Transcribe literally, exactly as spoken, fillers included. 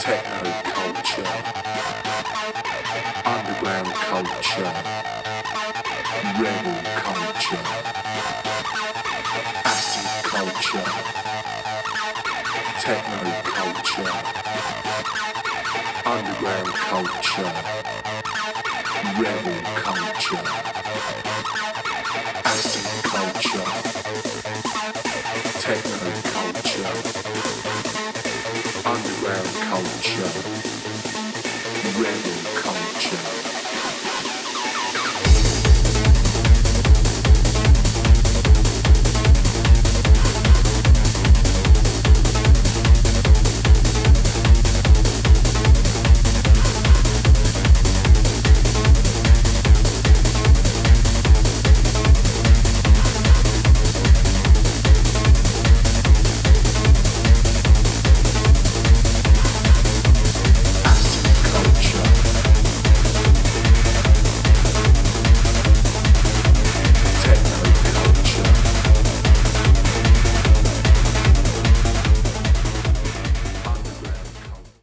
techno culture, underground culture, rebel culture, acid culture, techno culture, underground culture, rebel culture, acid culture, techno culture, underground culture, rebel culture.